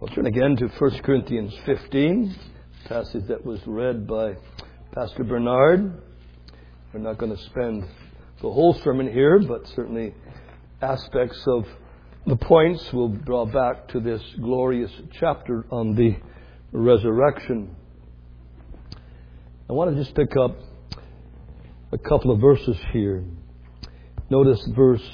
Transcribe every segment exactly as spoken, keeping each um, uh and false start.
I'll turn again to First Corinthians fifteen, passage that was read by Pastor Bernard. We're not going to spend the whole sermon here, but certainly aspects of the points will draw back to this glorious chapter on the resurrection. I want to just pick up a couple of verses here. Notice verse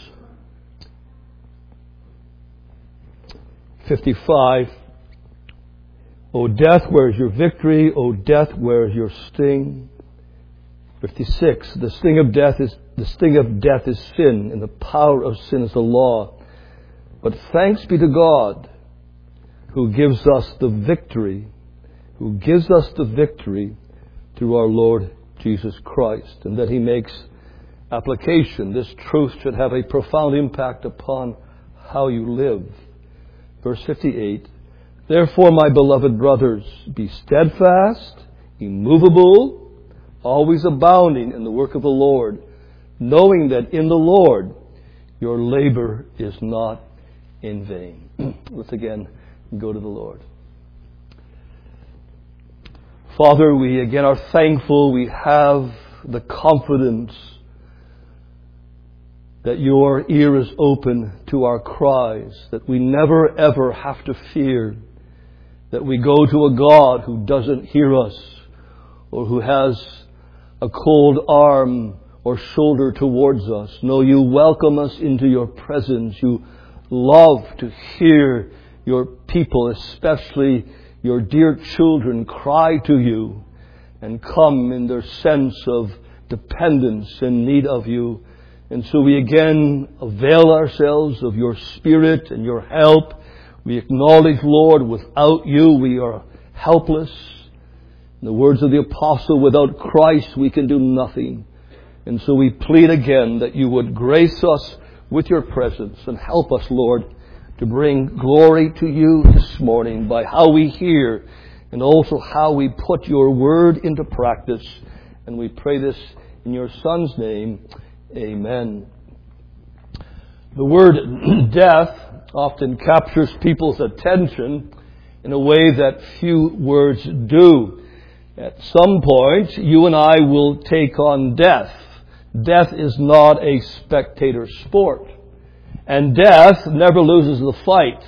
fifty-five. O death, where is your victory? O death, where is your sting? fifty-six. The sting of death is the sting of death is sin, and the power of sin is the law. But thanks be to God, who gives us the victory, who gives us the victory through our Lord Jesus Christ, and that He makes application. This truth should have a profound impact upon how you live. Verse fifty-eight. Therefore, my beloved brothers, be steadfast, immovable, always abounding in the work of the Lord, knowing that in the Lord your labor is not in vain. Let's again go to the Lord. Father, we again are thankful we have the confidence that your ear is open to our cries, that we never ever have to fear that we go to a God who doesn't hear us, or who has a cold arm or shoulder towards us. No, you welcome us into your presence. You love to hear your people, especially your dear children, cry to you and come in their sense of dependence and need of you. And so we again avail ourselves of your Spirit and your help. We acknowledge, Lord, without you we are helpless. In the words of the apostle, without Christ we can do nothing. And so we plead again that you would grace us with your presence and help us, Lord, to bring glory to you this morning by how we hear and also how we put your word into practice. And we pray this in your Son's name. Amen. The word death often captures people's attention in a way that few words do. At some point, you and I will take on death. Death is not a spectator sport. And death never loses the fight.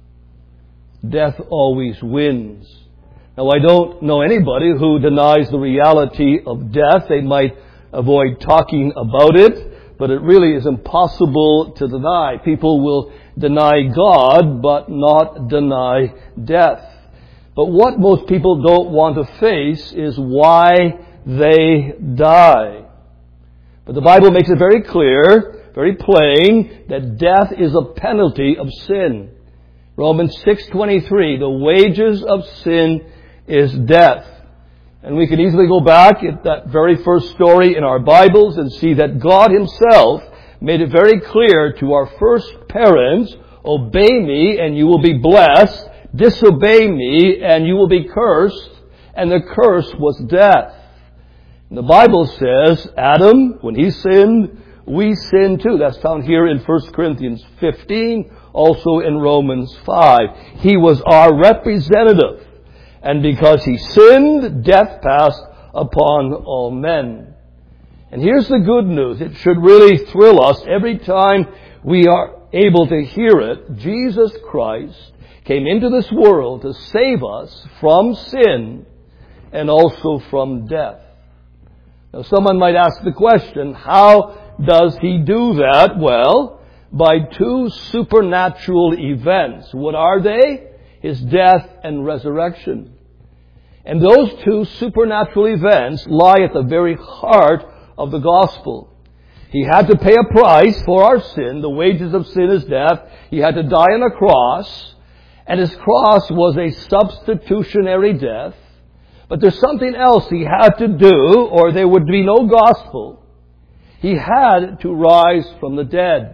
Death always wins. Now, I don't know anybody who denies the reality of death. They might avoid talking about it, but it really is impossible to deny. People will deny God, but not deny death. But what most people don't want to face is why they die. But the Bible makes it very clear, very plain, that death is a penalty of sin. Romans six twenty-three, the wages of sin is death. And we can easily go back at that very first story in our Bibles and see that God Himself made it very clear to our first parents, obey me and you will be blessed, disobey me and you will be cursed, and the curse was death. And the Bible says Adam, when he sinned, we sinned too. That's found here in First Corinthians fifteen, also in Romans five. He was our representative. And because he sinned, death passed upon all men. And here's the good news. It should really thrill us every time we are able to hear it. Jesus Christ came into this world to save us from sin and also from death. Now, someone might ask the question, how does He do that? Well, by two supernatural events. What are they? His death and resurrection. And those two supernatural events lie at the very heart of the gospel. He had to pay a price for our sin. The wages of sin is death. He had to die on a cross. And His cross was a substitutionary death. But there's something else He had to do, or there would be no gospel. He had to rise from the dead.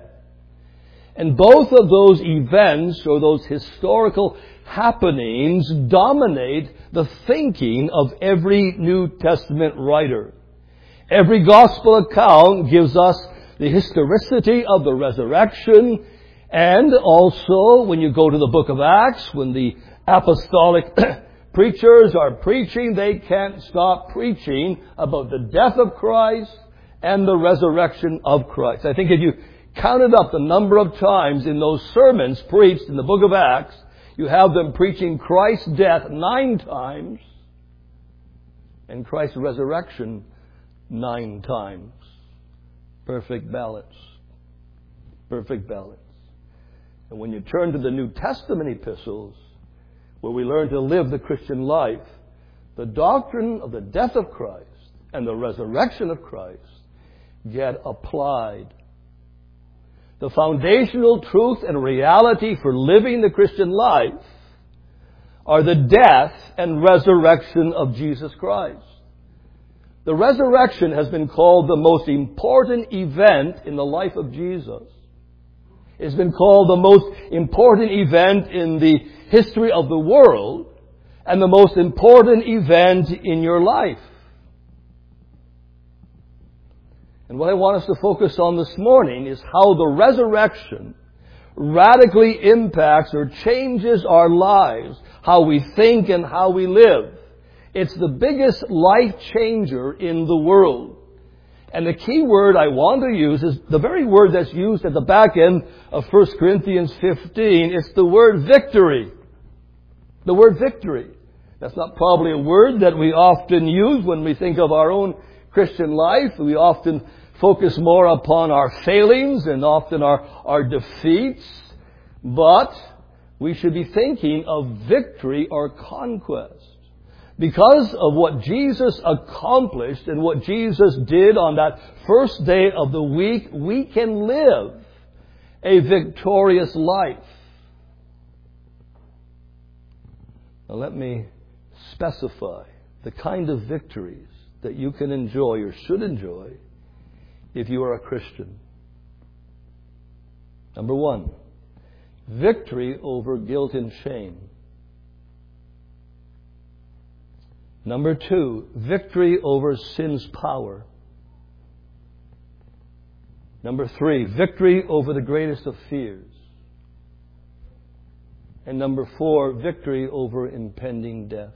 And both of those events, or those historical happenings, dominate the thinking of every New Testament writer. Every gospel account gives us the historicity of the resurrection And also, when you go to the book of Acts, when the apostolic preachers are preaching, they can't stop preaching about the death of Christ and the resurrection of Christ. I think if you counted up the number of times in those sermons preached in the book of Acts, you have them preaching Christ's death nine times and Christ's resurrection nine times. Perfect balance. Perfect balance. And when you turn to the New Testament epistles, where we learn to live the Christian life, the doctrine of the death of Christ and the resurrection of Christ get applied. The foundational truth and reality for living the Christian life are the death and resurrection of Jesus Christ. The resurrection has been called the most important event in the life of Jesus. It's been called the most important event in the history of the world and the most important event in your life. And what I want us to focus on this morning is how the resurrection radically impacts or changes our lives, how we think and how we live. It's the biggest life changer in the world. And the key word I want to use is the very word that's used at the back end of First Corinthians fifteen. It's the word victory. The word victory. That's not probably a word that we often use when we think of our own Christian life. We often focus more upon our failings and often our, our defeats. But we should be thinking of victory or conquest. Because of what Jesus accomplished and what Jesus did on that first day of the week, we can live a victorious life. Now let me specify the kind of victories that you can enjoy or should enjoy if you are a Christian. Number one, victory over guilt and shame. Number two, victory over sin's power. Number three, victory over the greatest of fears. And number four, victory over impending death.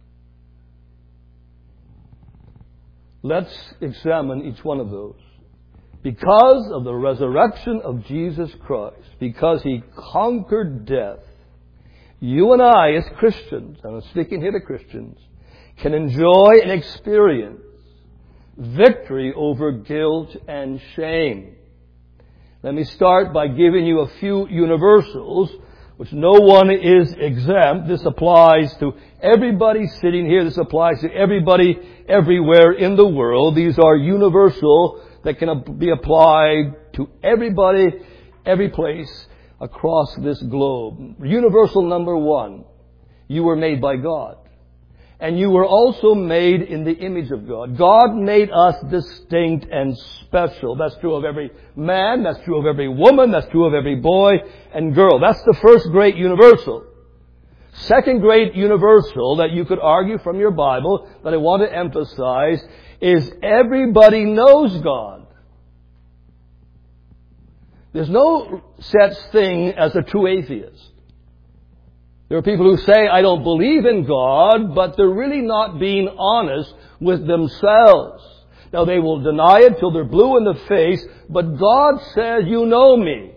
Let's examine each one of those. Because of the resurrection of Jesus Christ, because He conquered death, you and I as Christians, and I'm speaking here to Christians, can enjoy and experience victory over guilt and shame. Let me start by giving you a few universals, which no one is exempt. This applies to everybody sitting here. This applies to everybody everywhere in the world. These are universal that can be applied to everybody, every place across this globe. Universal number one, you were made by God. And you were also made in the image of God. God made us distinct and special. That's true of every man. That's true of every woman. That's true of every boy and girl. That's the first great universal. Second great universal that you could argue from your Bible that I want to emphasize is everybody knows God. There's no such thing as a true atheist. There are people who say, I don't believe in God, but they're really not being honest with themselves. Now, they will deny it till they're blue in the face, but God says, you know me.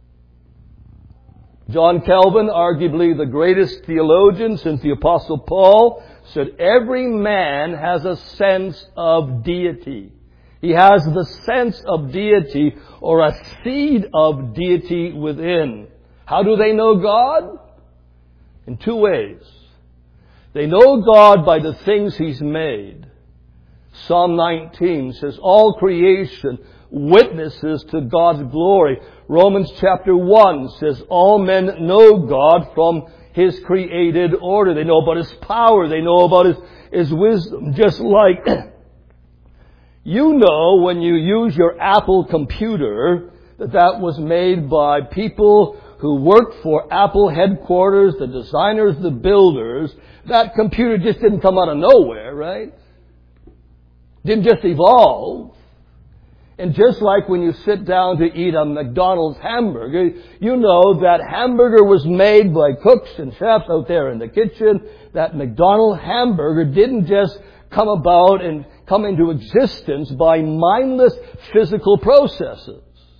John Calvin, arguably the greatest theologian since the Apostle Paul, said every man has a sense of deity. He has the sense of deity or a seed of deity within. How do they know God? In two ways. They know God by the things He's made. Psalm nineteen says, all creation witnesses to God's glory. Romans chapter one says, all men know God from His created order. They know about His power. They know about His, His wisdom. Just like you know when you use your Apple computer that that was made by people who worked for Apple headquarters, the designers, the builders. That computer just didn't come out of nowhere, right? Didn't just evolve. And just like when you sit down to eat a McDonald's hamburger, you know that hamburger was made by cooks and chefs out there in the kitchen. That McDonald's hamburger didn't just come about and come into existence by mindless physical processes.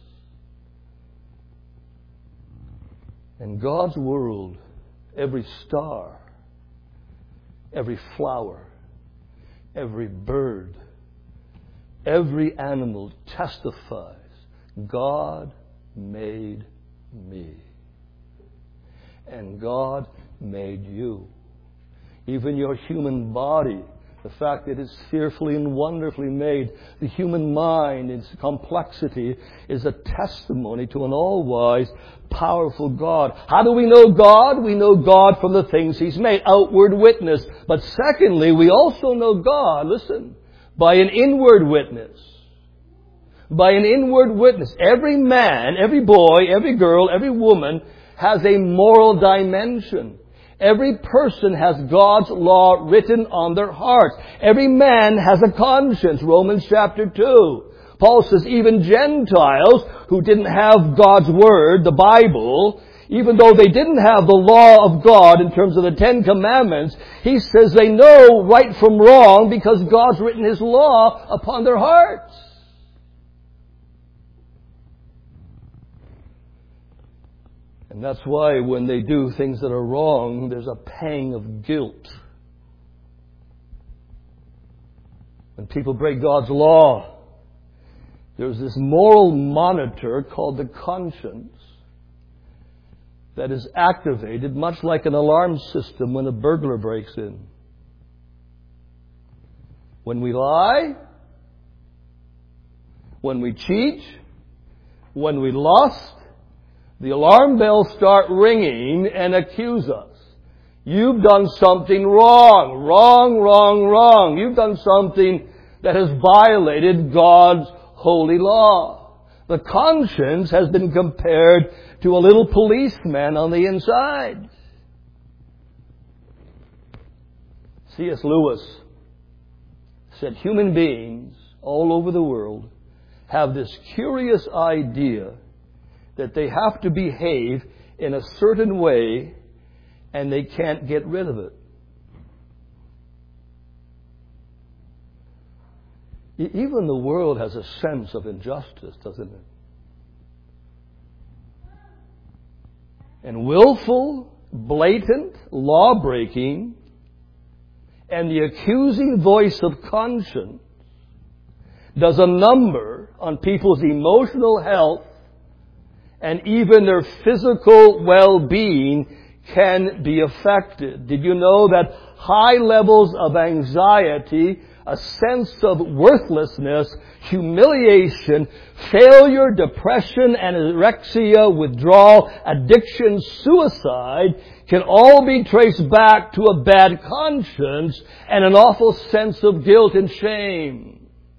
In God's world, every star, every flower, every bird, every animal testifies, God made me. And God made you. Even your human body, the fact that it's fearfully and wonderfully made, the human mind, its complexity, is a testimony to an all-wise, powerful God. How do we know God? We know God from the things He's made, outward witness. But secondly, we also know God, listen, by an inward witness. By an inward witness. Every man, every boy, every girl, every woman has a moral dimension. Every person has God's law written on their hearts. Every man has a conscience, Romans chapter two. Paul says even Gentiles who didn't have God's Word, the Bible, even though they didn't have the law of God in terms of the Ten Commandments, he says they know right from wrong because God's written His law upon their hearts. And that's why when they do things that are wrong, there's a pang of guilt. When people break God's law, there's this moral monitor called the conscience that is activated much like an alarm system when a burglar breaks in. When we lie, when we cheat, when we lust, the alarm bells start ringing and accuse us. You've done something wrong, wrong, wrong, wrong. You've done something that has violated God's holy law. The conscience has been compared to a little policeman on the inside. C S Lewis said human beings all over the world have this curious idea that they have to behave in a certain way and they can't get rid of it. Even the world has a sense of injustice, doesn't it? And willful, blatant law-breaking and the accusing voice of conscience does a number on people's emotional health, and even their physical well-being can be affected. Did you know that high levels of anxiety, a sense of worthlessness, humiliation, failure, depression, anorexia, withdrawal, addiction, suicide can all be traced back to a bad conscience and an awful sense of guilt and shame?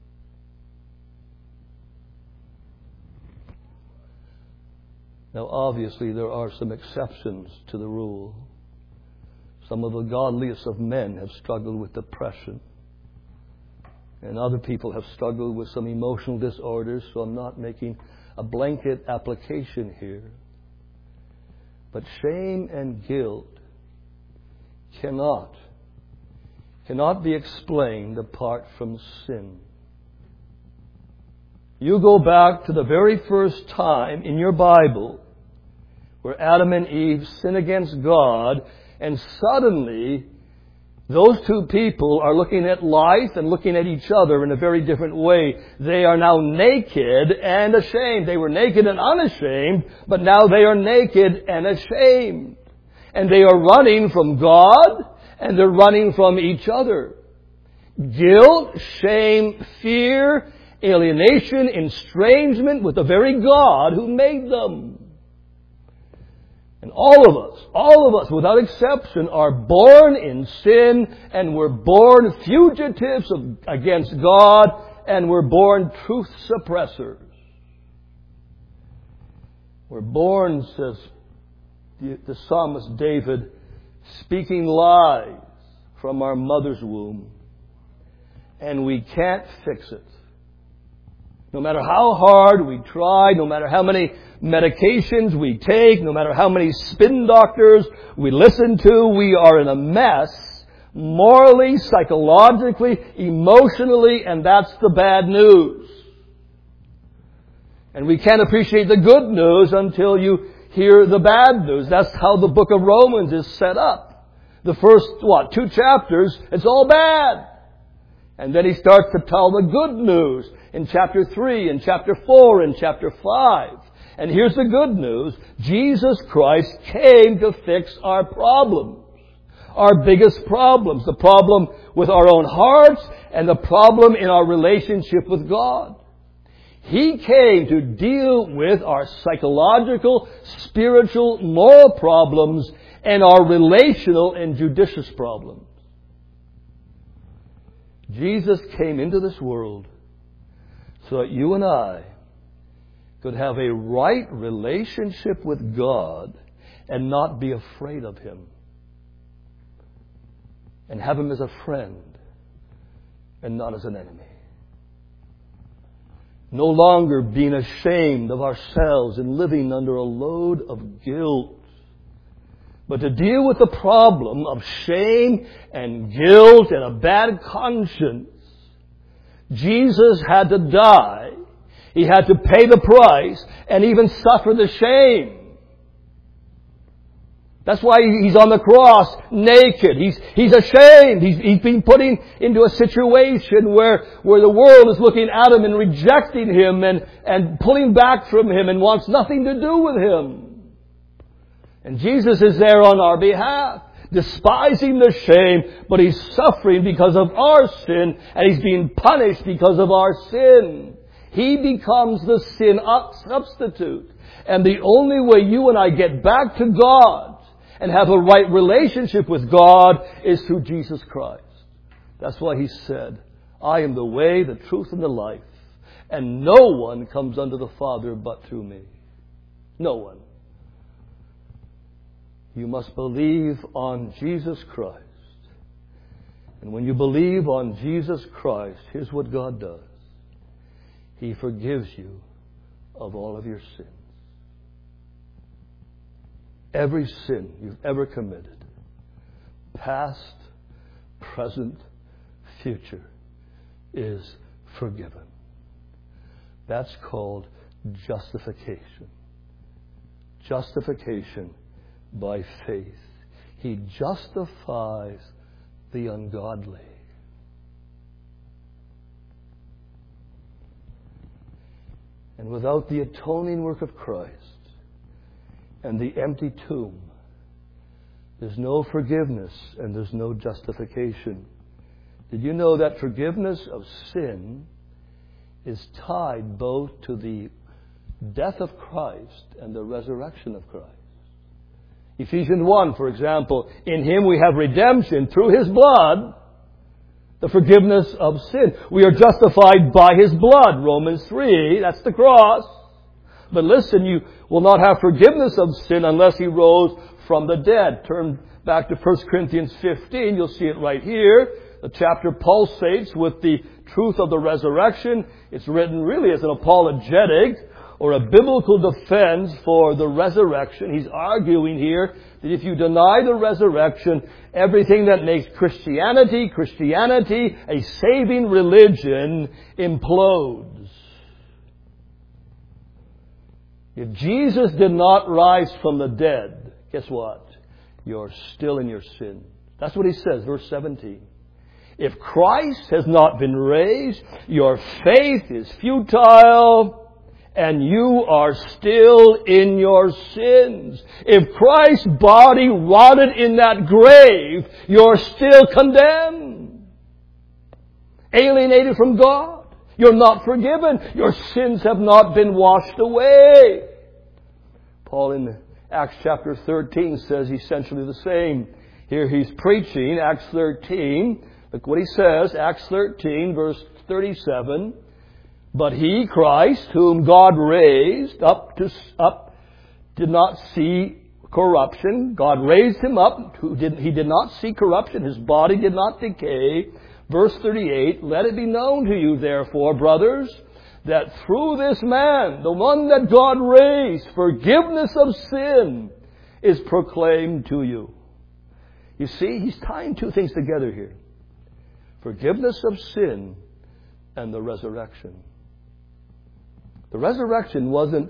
Now, obviously, there are some exceptions to the rule. Some of the godliest of men have struggled with depression. And other people have struggled with some emotional disorders, so I'm not making a blanket application here. But shame and guilt cannot, cannot be explained apart from sin. You go back to the very first time in your Bible where Adam and Eve sin against God, and suddenly those two people are looking at life and looking at each other in a very different way. They are now naked and ashamed. They were naked and unashamed, but now they are naked and ashamed. And they are running from God, and they're running from each other. Guilt, shame, fear, alienation, estrangement with the very God who made them. And all of us, all of us without exception, are born in sin, and we're born fugitives of, against God, and we're born truth suppressors. We're born, says the, the psalmist David, speaking lies from our mother's womb, and we can't fix it. No matter how hard we try, no matter how many medications we take, no matter how many spin doctors we listen to, we are in a mess, morally, psychologically, emotionally, and that's the bad news. And we can't appreciate the good news until you hear the bad news. That's how the book of Romans is set up. The first, what, two chapters, it's all bad. And then he starts to tell the good news in chapter three, in chapter four, in chapter five. And here's the good news. Jesus Christ came to fix our problems. Our biggest problems. The problem with our own hearts and the problem in our relationship with God. He came to deal with our psychological, spiritual, moral problems and our relational and judicious problems. Jesus came into this world so that you and I could have a right relationship with God and not be afraid of Him. And have Him as a friend and not as an enemy. No longer being ashamed of ourselves and living under a load of guilt. But to deal with the problem of shame and guilt and a bad conscience, Jesus had to die. He had to pay the price and even suffer the shame. That's why he's on the cross naked. He's, he's ashamed. He's, he's been put in, into a situation where, where the world is looking at him and rejecting him and, and pulling back from him and wants nothing to do with him. And Jesus is there on our behalf, despising the shame, but He's suffering because of our sin, and He's being punished because of our sin. He becomes the sin substitute. And the only way you and I get back to God and have a right relationship with God is through Jesus Christ. That's why He said, I am the way, the truth, and the life, and no one comes unto the Father but through me. No one. You must believe on Jesus Christ. And when you believe on Jesus Christ, here's what God does. He forgives you of all of your sins. Every sin you've ever committed, past, present, future, is forgiven. That's called justification. Justification by faith. He justifies the ungodly. And without the atoning work of Christ and the empty tomb, there's no forgiveness and there's no justification. Did you know that forgiveness of sin is tied both to the death of Christ and the resurrection of Christ? Ephesians one, for example, in Him we have redemption through His blood, the forgiveness of sin. We are justified by His blood, Romans three, that's the cross. But listen, you will not have forgiveness of sin unless He rose from the dead. Turn back to First Corinthians fifteen, you'll see it right here. The chapter pulsates with the truth of the resurrection. It's written really as an apologetic or a biblical defense for the resurrection. He's arguing here that if you deny the resurrection, everything that makes Christianity, Christianity, a saving religion, implodes. If Jesus did not rise from the dead, guess what? You're still in your sin. That's what he says, verse seventeen. If Christ has not been raised, your faith is futile, and you are still in your sins. If Christ's body rotted in that grave, you're still condemned. Alienated from God. You're not forgiven. Your sins have not been washed away. Paul in Acts chapter thirteen says essentially the same. Here he's preaching, Acts thirteen. Look what he says, Acts thirteen, verse thirty-seven. But He, Christ, whom God raised up to up, did not see corruption. God raised Him up. Who did, he did not see corruption. His body did not decay. Verse thirty-eight, let it be known to you, therefore, brothers, that through this man, the one that God raised, forgiveness of sin is proclaimed to you. You see, he's tying two things together here. Forgiveness of sin and the resurrection. The resurrection wasn't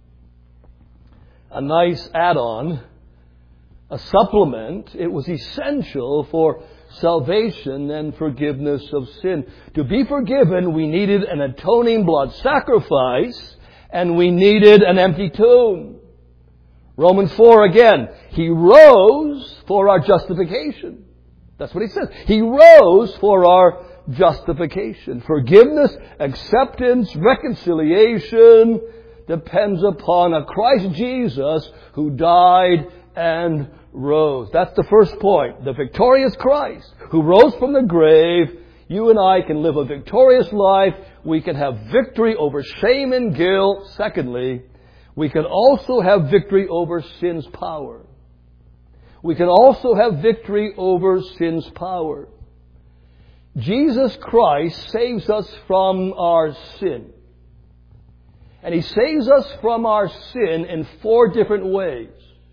a nice add-on, a supplement. It was essential for salvation and forgiveness of sin. To be forgiven, we needed an atoning blood sacrifice, and we needed an empty tomb. Romans four again, He rose for our justification. That's what he says. He rose for our justification. Forgiveness, acceptance, reconciliation depends upon a Christ Jesus who died and rose. That's the first point. The victorious Christ who rose from the grave. You and I can live a victorious life. We can have victory over shame and guilt. Secondly, we can also have victory over sin's power. We can also have victory over sin's power. Jesus Christ saves us from our sin. And He saves us from our sin in four different ways.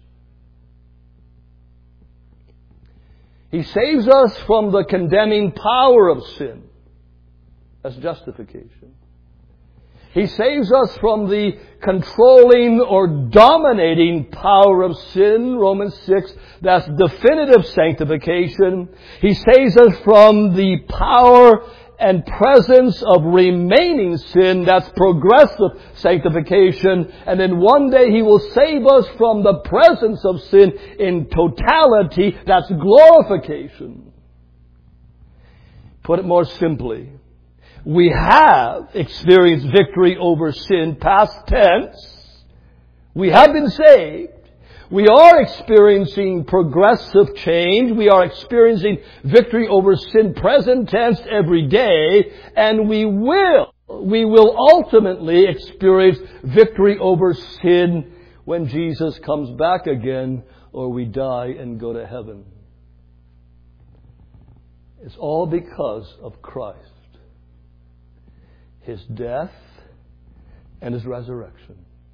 He saves us from the condemning power of sin. That's justification. He saves us from the controlling or dominating power of sin, Romans six. That's definitive sanctification. He saves us from the power and presence of remaining sin. That's progressive sanctification. And then one day He will save us from the presence of sin in totality. That's glorification. Put it more simply, we have experienced victory over sin, past tense. We have been saved. We are experiencing progressive change. We are experiencing victory over sin, present tense, every day. And we will, we will ultimately experience victory over sin when Jesus comes back again or we die and go to heaven. It's all because of Christ. His death and His resurrection.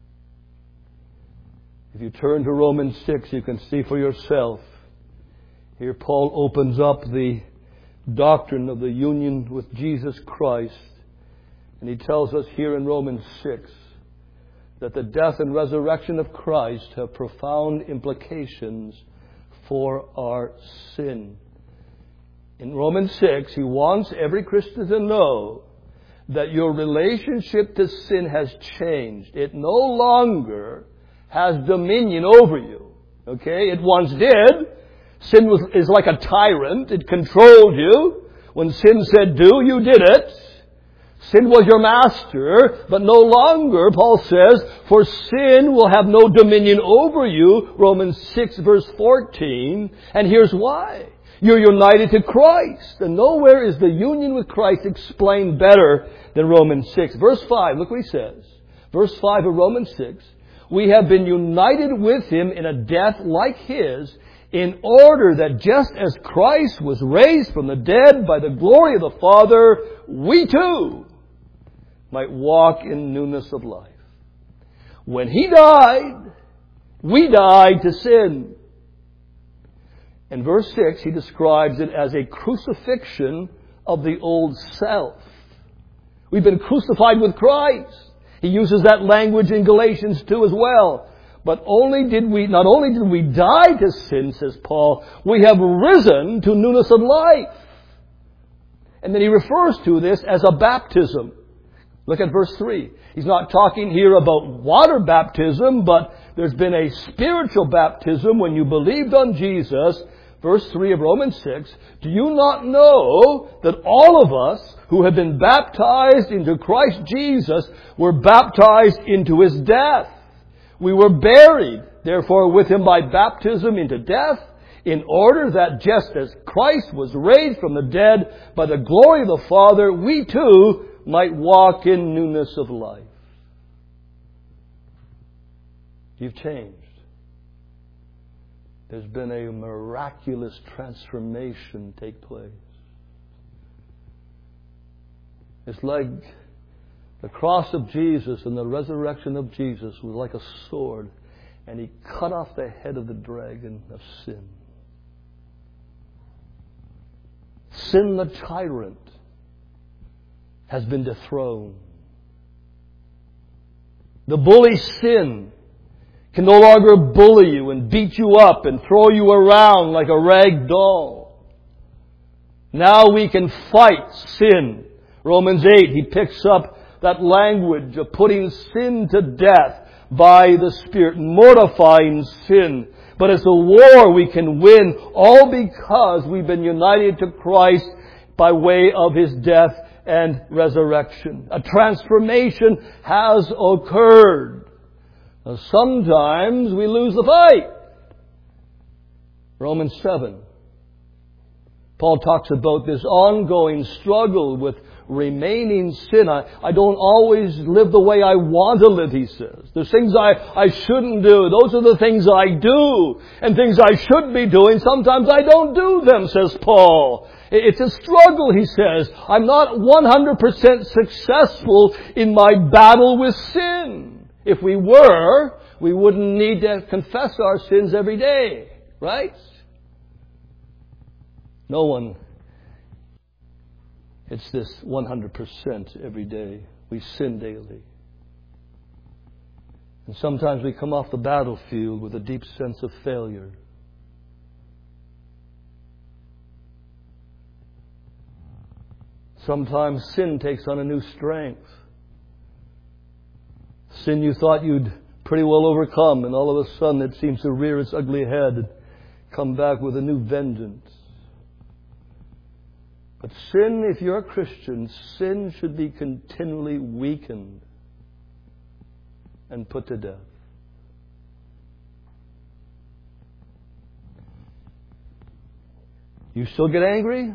If you turn to Romans six, you can see for yourself. Here Paul opens up the doctrine of the union with Jesus Christ. And he tells us here in Romans six that the death and resurrection of Christ have profound implications for our sin. In Romans six, he wants every Christian to know that your relationship to sin has changed. It no longer has dominion over you. Okay? It once did. Sin was, is like a tyrant. It controlled you. When sin said do, you did it. Sin was your master, but no longer, Paul says, for sin will have no dominion over you. Romans six verse fourteen. And here's why. You're united to Christ. And nowhere is the union with Christ explained better than Romans six. Verse five, look what he says. Verse five of Romans six. We have been united with Him in a death like His, in order that just as Christ was raised from the dead by the glory of the Father, we too might walk in newness of life. When He died, we died to sin. In verse six, he describes it as a crucifixion of the old self. We've been crucified with Christ. He uses that language in Galatians two as well. But only did we, not only did we die to sin, says Paul, we have risen to newness of life. And then he refers to this as a baptism. Look at verse three. He's not talking here about water baptism, but there's been a spiritual baptism when you believed on Jesus. Verse three of Romans six. Do you not know that all of us who have been baptized into Christ Jesus were baptized into His death? We were buried, therefore, with Him by baptism into death, in order that just as Christ was raised from the dead by the glory of the Father, we too might walk in newness of life. You've changed. There's been a miraculous transformation take place. It's like The cross of Jesus and the resurrection of Jesus was like a sword, and He cut off the head of the dragon of sin. Sin, the tyrant, has been dethroned. The bully sin can no longer bully you and beat you up and throw you around like a rag doll. Now we can fight sin. Romans eight, he picks up that language of putting sin to death by the Spirit, mortifying sin. But it's a war we can win, all because we've been united to Christ by way of His death and resurrection. A transformation has occurred. Now, sometimes we lose the fight. Romans seven. Paul talks about this ongoing struggle with remaining sin. I, I don't always live the way I want to live, he says. There's things I, I shouldn't do. Those are the things I do. And things I should be doing, sometimes I don't do them, says Paul. It's a struggle, he says. I'm not one hundred percent successful in my battle with sin. If we were, we wouldn't need to confess our sins every day, right? No one It's this one hundred percent every day. We sin daily. And sometimes we come off the battlefield with a deep sense of failure. Sometimes sin takes on a new strength. Sin you thought you'd pretty well overcome, and all of a sudden it seems to rear its ugly head and come back with a new vengeance. But sin, if you're a Christian, sin should be continually weakened and put to death. You still get angry?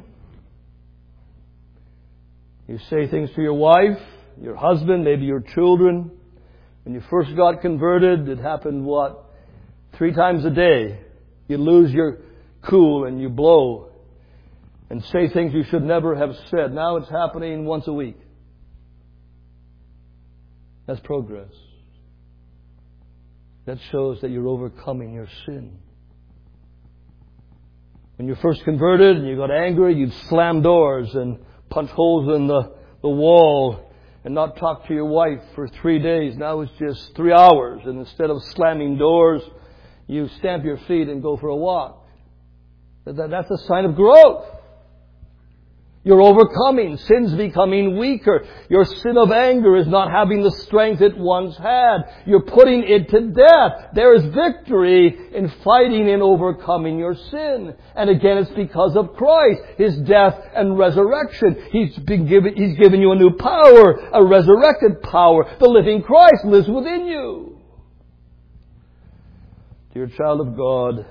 You say things to your wife, your husband, maybe your children. When you first got converted, it happened, what, three times a day. You lose your cool and you blow and say things you should never have said. Now it's happening once a week. That's progress. That shows that you're overcoming your sin. When you first converted and you got angry, you'd slam doors and punch holes in the, the wall and not talk to your wife for three days. Now it's just three hours. And instead of slamming doors, you stamp your feet and go for a walk. That, that's a sign of growth. You're overcoming. Sin's becoming weaker. Your sin of anger is not having the strength it once had. You're putting it to death. There is victory in fighting and overcoming your sin. And again, it's because of Christ, His death and resurrection. He's been given, He's given you a new power, a resurrected power. The living Christ lives within you. Dear child of God,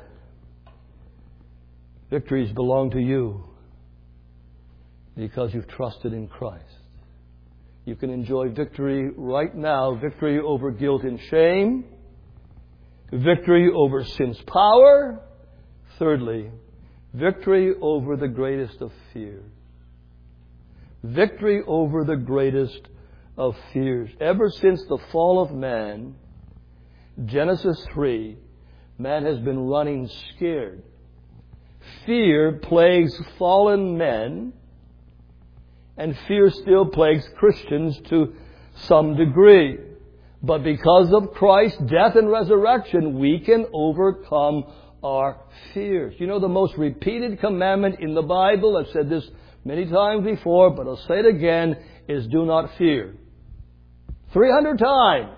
victories belong to you. Because you've trusted in Christ. You can enjoy victory right now. Victory over guilt and shame. Victory over sin's power. Thirdly, victory over the greatest of fears. Victory over the greatest of fears. Ever since the fall of man, Genesis three, man has been running scared. Fear plagues fallen men. And fear still plagues Christians to some degree. But because of Christ's death and resurrection, we can overcome our fears. You know, the most repeated commandment in the Bible, I've said this many times before, but I'll say it again, is do not fear. three hundred times.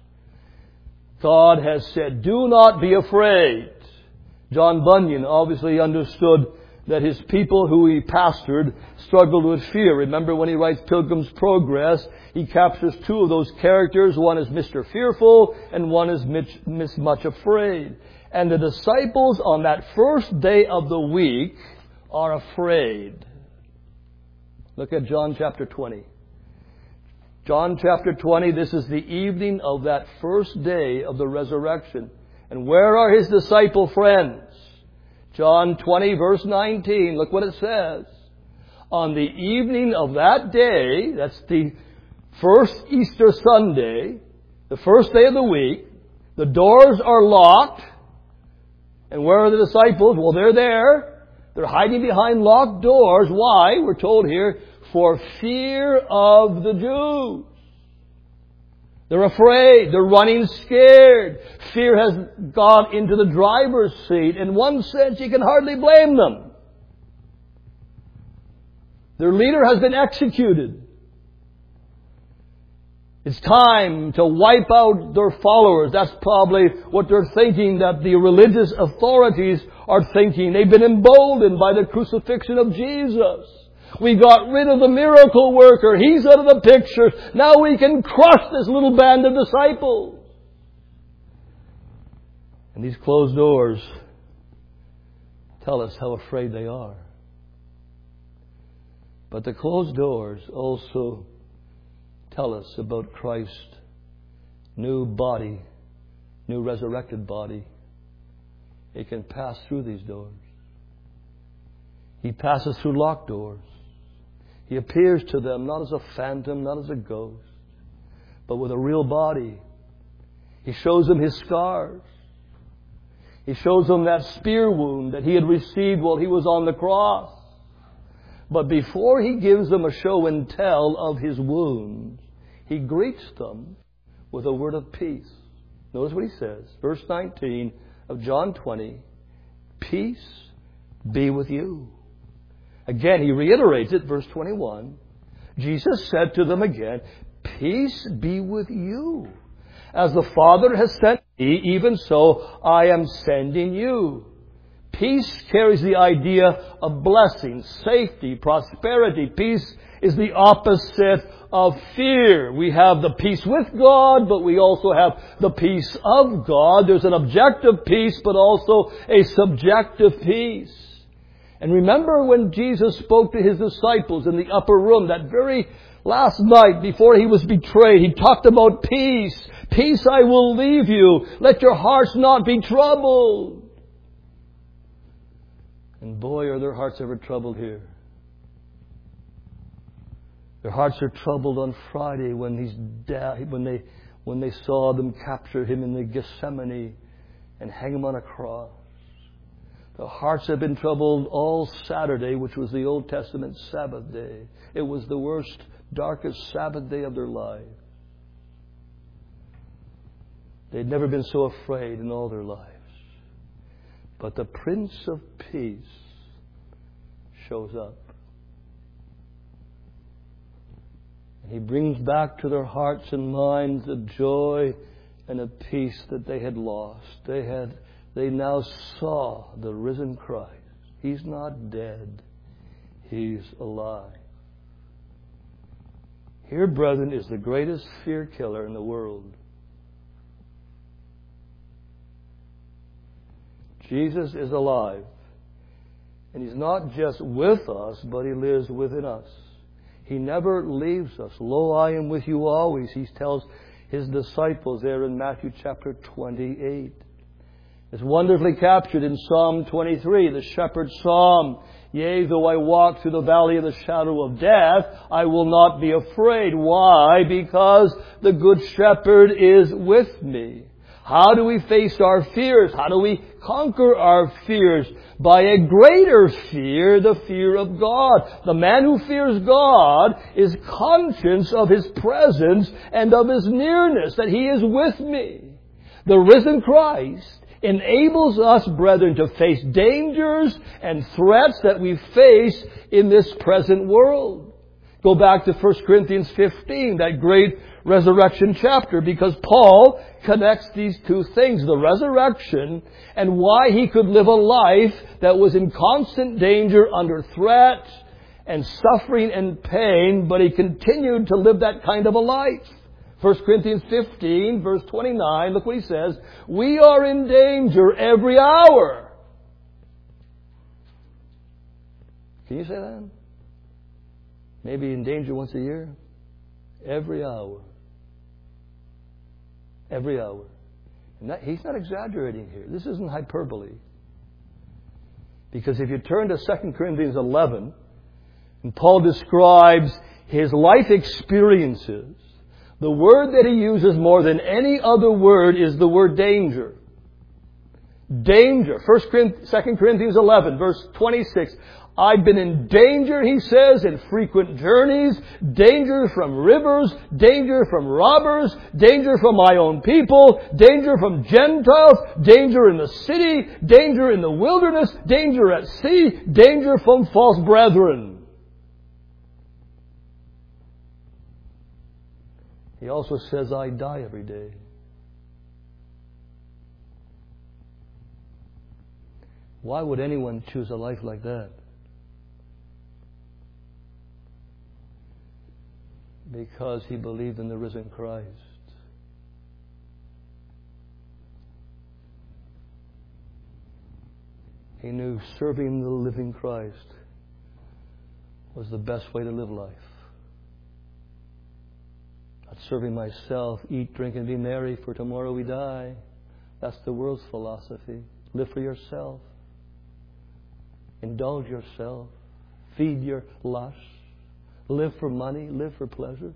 God has said, do not be afraid. John Bunyan obviously understood that his people who he pastored struggled with fear. Remember when he writes Pilgrim's Progress, he captures two of those characters. One is Mister Fearful and one is Miss Much Afraid. And the disciples on that first day of the week are afraid. Look at John chapter twenty. John chapter twenty, this is the evening of that first day of the resurrection. And where are his disciple friends? John twenty, verse nineteen, look what it says. On the evening of that day, that's the First Easter Sunday, the first day of the week, the doors are locked. And where are the disciples? Well, they're there. They're hiding behind locked doors. Why? We're told here, for fear of the Jews. They're afraid. They're running scared. Fear has got into the driver's seat. In one sense, you can hardly blame them. Their leader has been executed. It's time to wipe out their followers. That's probably what they're thinking, that the religious authorities are thinking. They've been emboldened by the crucifixion of Jesus. We got rid of the miracle worker. He's out of the picture. Now we can crush this little band of disciples. And these closed doors tell us how afraid they are. But the closed doors also tell us about Christ's new body, new resurrected body. It can pass through these doors. He passes through locked doors. He appears to them not as a phantom, not as a ghost, but with a real body. He shows them His scars. He shows them that spear wound that He had received while He was on the cross. But before He gives them a show and tell of His wounds, He greets them with a word of peace. Notice what He says. Verse nineteen of John twenty. Peace be with you. Again, He reiterates it. Verse twenty-one. Jesus said to them again, peace be with you. As the Father has sent me, even so I am sending you. Peace carries the idea of blessing, safety, prosperity. Peace is the opposite of fear. We have the peace with God, but we also have the peace of God. There's an objective peace, but also a subjective peace. And remember when Jesus spoke to His disciples in the upper room that very last night before He was betrayed, He talked about peace. Peace I will leave you. Let your hearts not be troubled. And boy, are their hearts ever troubled here. Their hearts are troubled on Friday when he's died, when they when they saw them capture Him in the Gethsemane and hang Him on a cross. Their hearts have been troubled all Saturday, which was the Old Testament Sabbath day. It was the worst, darkest Sabbath day of their lives. They'd never been so afraid in all their lives. But the Prince of Peace shows up. He brings back to their hearts and minds a joy and a peace that they had lost. They had, they now saw the risen Christ. He's not dead. He's alive. Here, brethren, is the greatest fear killer in the world. Jesus is alive. And He's not just with us, but He lives within us. He never leaves us. Lo, I am with you always, He tells His disciples there in Matthew chapter twenty-eight. It's wonderfully captured in Psalm twenty-three, the shepherd's psalm. Yea, though I walk through the valley of the shadow of death, I will not be afraid. Why? Because the good shepherd is with me. How do we face our fears? How do we conquer our fears? By a greater fear, the fear of God. The man who fears God is conscious of His presence and of His nearness, that He is with me. The risen Christ enables us, brethren, to face dangers and threats that we face in this present world. Go back to First Corinthians fifteen, that great resurrection chapter, because Paul connects these two things, the resurrection and why he could live a life that was in constant danger, under threat and suffering and pain, but he continued to live that kind of a life. First Corinthians fifteen, verse twenty-nine, look what he says, we are in danger every hour. Can you say that? Maybe in danger once a year? Every hour. Every hour. And that, he's not exaggerating here. This isn't hyperbole. Because if you turn to Second Corinthians eleven, and Paul describes his life experiences, the word that he uses more than any other word is the word danger. Danger. First Corinthians, Second Corinthians eleven, verse twenty-six. I've been in danger, he says, in frequent journeys, danger from rivers, danger from robbers, danger from my own people, danger from Gentiles, danger in the city, danger in the wilderness, danger at sea, danger from false brethren. He also says, I die every day. Why would anyone choose a life like that? Because he believed in the risen Christ. He knew serving the living Christ was the best way to live life. Not serving myself, eat, drink, and be merry, for tomorrow we die. That's the world's philosophy. Live for yourself. Indulge yourself. Feed your lusts. Live for money. Live for pleasure.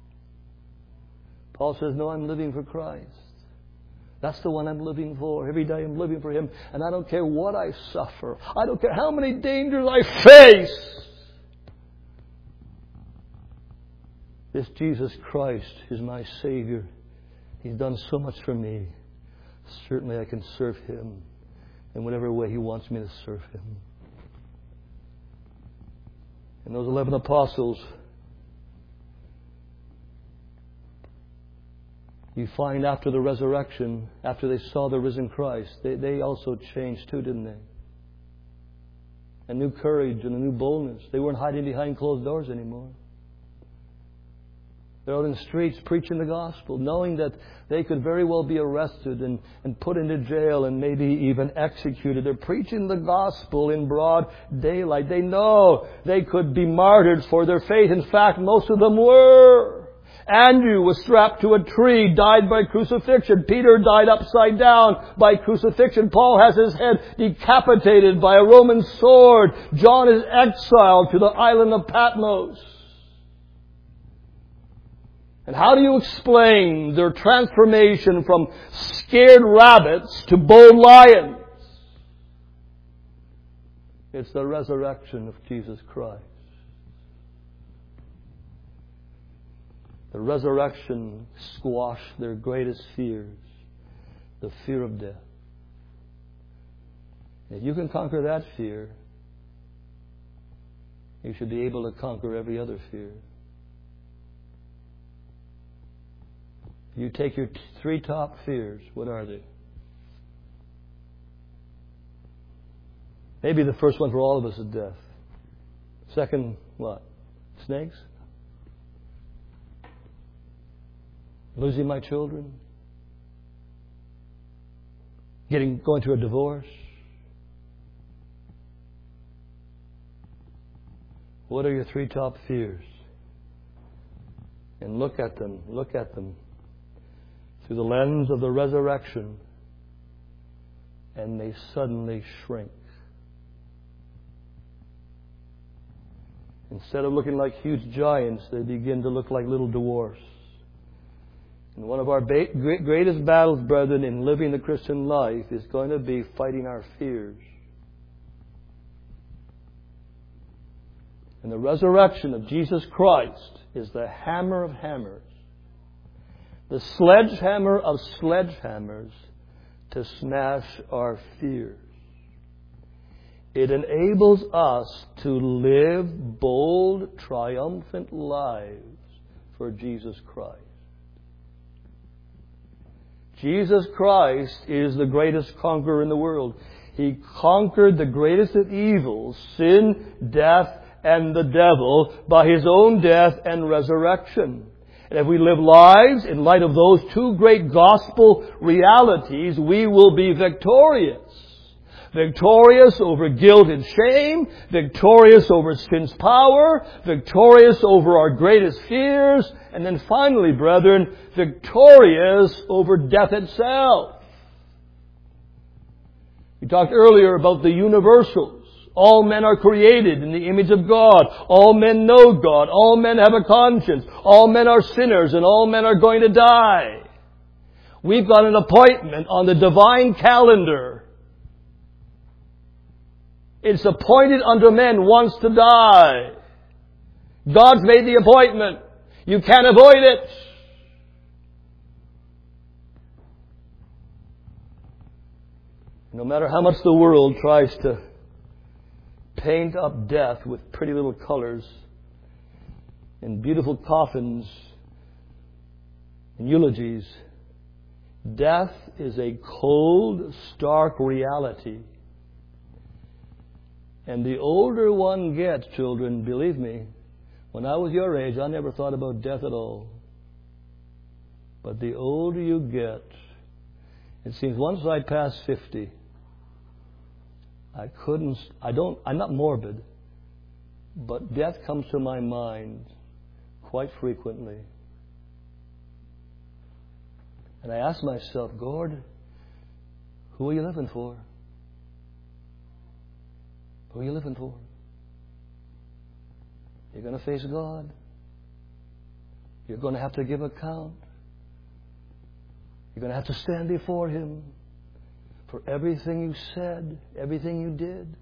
Paul says, no, I'm living for Christ. That's the one I'm living for. Every day I'm living for Him. And I don't care what I suffer. I don't care how many dangers I face. This Jesus Christ is my Savior. He's done so much for me. Certainly I can serve Him in whatever way He wants me to serve Him. And those eleven apostles, you find after the resurrection, after they saw the risen Christ, they, they also changed too, didn't they? A new courage and a new boldness. They weren't hiding behind closed doors anymore. They're out in the streets preaching the gospel, knowing that they could very well be arrested and, and put into jail and maybe even executed. They're preaching the gospel in broad daylight. They know they could be martyred for their faith. In fact, most of them were. Andrew was strapped to a tree, died by crucifixion. Peter died upside down by crucifixion. Paul has his head decapitated by a Roman sword. John is exiled to the island of Patmos. And how do you explain their transformation from scared rabbits to bold lions? It's the resurrection of Jesus Christ. The resurrection squashed their greatest fears, the fear of death. If you can conquer that fear, you should be able to conquer every other fear. You take your t- three top fears. What are they? Maybe the first one for all of us is death. Second, what? Snakes? Losing my children? Getting, going through a divorce? What are your three top fears? And look at them. Look at them through the lens of the resurrection, and they suddenly shrink. Instead of looking like huge giants, they begin to look like little dwarfs. And one of our ba- greatest battles, brethren, in living the Christian life is going to be fighting our fears. And the resurrection of Jesus Christ is the hammer of hammers, the sledgehammer of sledgehammers to smash our fears. It enables us to live bold, triumphant lives for Jesus Christ. Jesus Christ is the greatest conqueror in the world. He conquered the greatest of evils, sin, death, and the devil, by His own death and resurrection. And if we live lives in light of those two great gospel realities, we will be victorious. Victorious over guilt and shame, victorious over sin's power, victorious over our greatest fears, and then finally, brethren, victorious over death itself. We talked earlier about the universals All men are created in the image of God. All men know God. All men have a conscience. All men are sinners, and all men are going to die. We've got an appointment on the divine calendar. It's appointed unto men once to die. God's made the appointment. You can't avoid it. No matter how much the world tries to paint up death with pretty little colors and beautiful coffins and eulogies, death is a cold, stark reality. And the older one gets, children, believe me, when I was your age, I never thought about death at all. But the older you get, it seems once I passed fifty, I couldn't, I don't, I'm not morbid, but death comes to my mind quite frequently. And I ask myself, Gord, who are you living for? Who are you living for? You're going to face God. You're going to have to give account. You're going to have to stand before Him for everything you said, everything you did.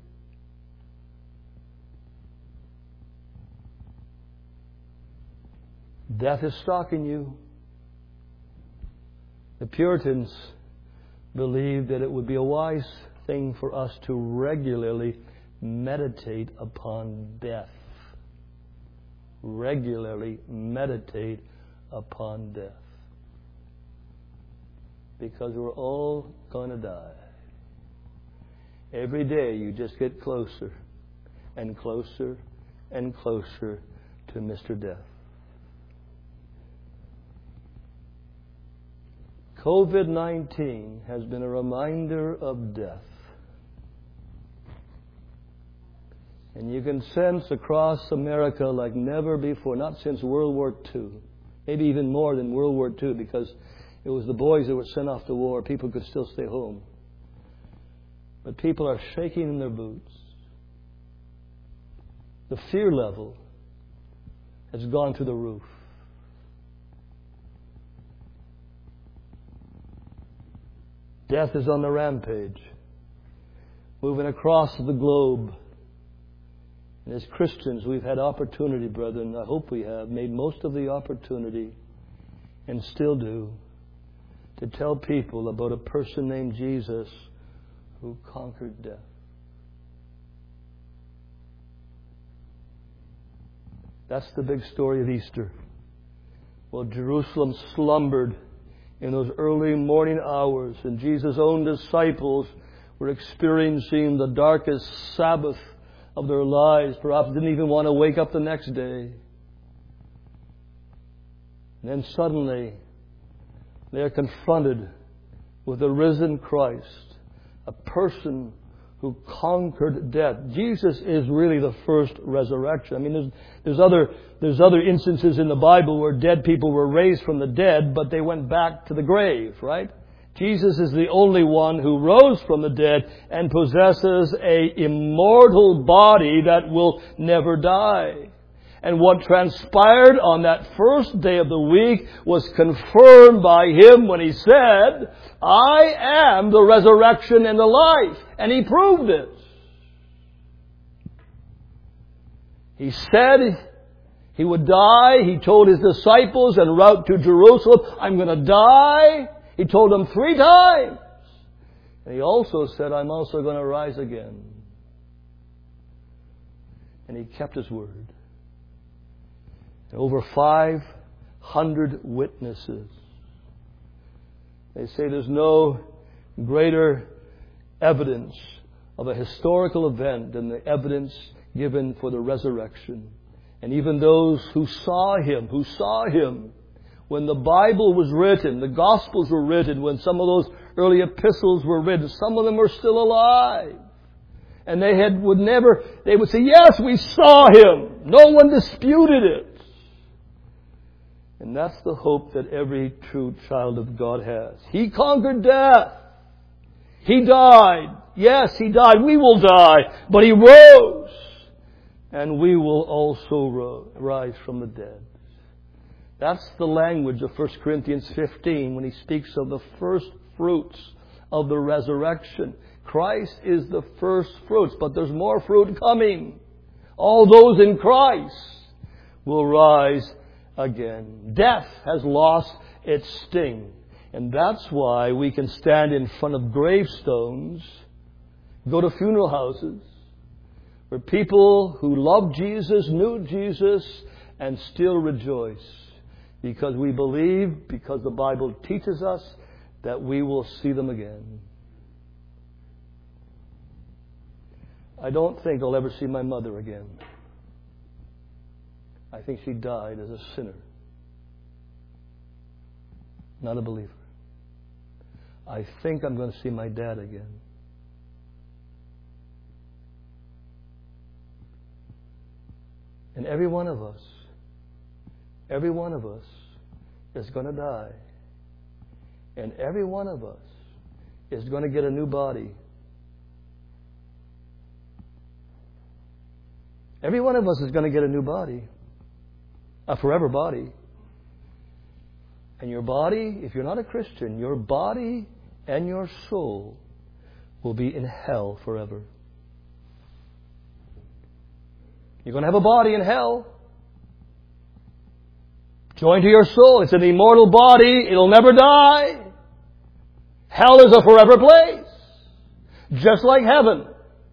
Death is stalking you. The Puritans believed that it would be a wise thing for us to regularly meditate upon death. Regularly meditate upon death. Because we're all going to die. Every day you just get closer and closer and closer to Mister Death. COVID nineteen has been a reminder of death. And you can sense across America like never before, not since World War Two, maybe even more than World War Two, because it was the boys that were sent off to war. People could still stay home. But people are shaking in their boots. The fear level has gone through the roof. Death is on the rampage, moving across the globe. And as Christians, we've had opportunity, brethren, I hope we have, made most of the opportunity, and still do, to tell people about a person named Jesus who conquered death. That's the big story of Easter. Well, Jerusalem slumbered in those early morning hours, and Jesus' own disciples were experiencing the darkest Sabbath of their lives. Perhaps didn't even want to wake up the next day. And then suddenly, they are confronted with the risen Christ, a person who conquered death. Jesus is really the first resurrection. I mean, there's, there's other there's other instances in the Bible where dead people were raised from the dead, but they went back to the grave, right? Jesus is the only one who rose from the dead and possesses a immortal body that will never die. And what transpired on that first day of the week was confirmed by Him when He said, I am the resurrection and the life. And He proved it. He said He would die. He told His disciples en route to Jerusalem, I'm going to die. He told them three times. And He also said, I'm also going to rise again. And He kept His word. Over five hundred witnesses. They say there's no greater evidence of a historical event than the evidence given for the resurrection. And even those who saw Him, who saw Him when the Bible was written, the Gospels were written, when some of those early epistles were written, some of them are still alive. And they had would never, they would say, yes, we saw Him. No one disputed it. And that's the hope that every true child of God has. He conquered death. He died. Yes, He died. We will die. But He rose. And we will also ro- rise from the dead. That's the language of First Corinthians fifteen when he speaks of the first fruits of the resurrection. Christ is the first fruits, but there's more fruit coming. All those in Christ will rise again. Death has lost its sting. And that's why we can stand in front of gravestones, go to funeral houses, where people who love Jesus, knew Jesus, and still rejoice. Because we believe, because the Bible teaches us, that we will see them again. I don't think I'll ever see my mother again. I think she died as a sinner, not a believer. I think I'm going to see my dad again. And every one of us, every one of us is going to die. And every one of us is going to get a new body. Every one of us is going to get a new body. A forever body. And your body, if you're not a Christian, your body and your soul will be in hell forever. You're going to have a body in hell. Joined to your soul. It's an immortal body. It'll never die. Hell is a forever place. Just like heaven.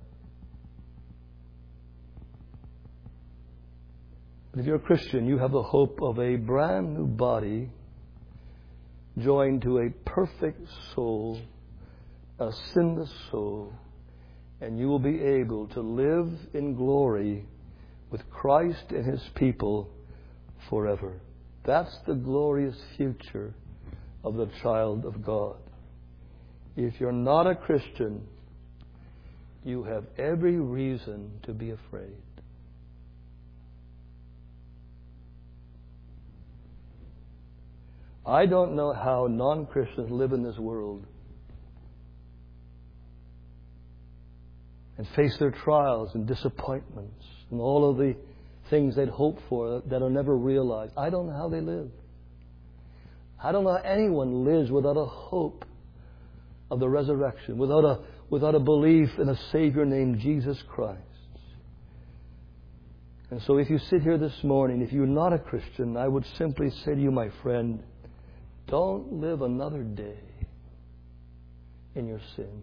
But if you're a Christian, you have the hope of a brand new body joined to a perfect soul, a sinless soul, and you will be able to live in glory with Christ and His people forever. That's the glorious future of the child of God. If you're not a Christian, you have every reason to be afraid. I don't know how non-Christians live in this world and face their trials and disappointments and all of the things they'd hoped for that are never realized. I don't know how they live. I don't know how anyone lives without a hope of the resurrection, without a, without a belief in a Savior named Jesus Christ. And so if you sit here this morning, if you're not a Christian, I would simply say to you, my friend, don't live another day in your sin.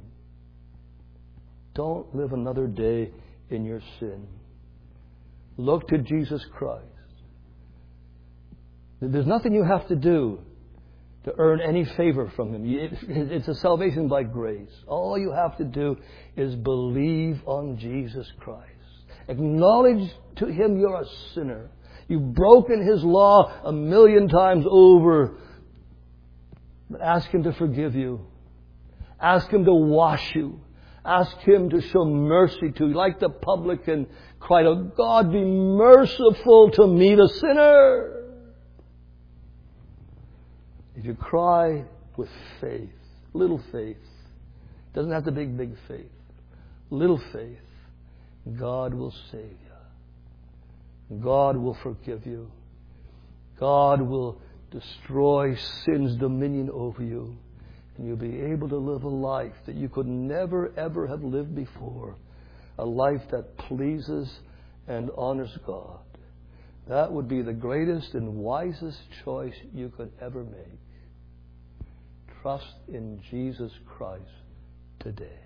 Don't live another day in your sin. Look to Jesus Christ. There's nothing you have to do to earn any favor from Him. It's a salvation by grace. All you have to do is believe on Jesus Christ. Acknowledge to Him you're a sinner. You've broken His law a million times over. But ask Him to forgive you. Ask Him to wash you. Ask Him to show mercy to you. Like the publican cried out, God, be merciful to me, the sinner. If you cry with faith, little faith, doesn't have to be big faith, little faith, God will save you. God will forgive you. God will destroy sin's dominion over you. And you'll be able to live a life that you could never, ever have lived before. A life that pleases and honors God. That would be the greatest and wisest choice you could ever make. Trust in Jesus Christ today.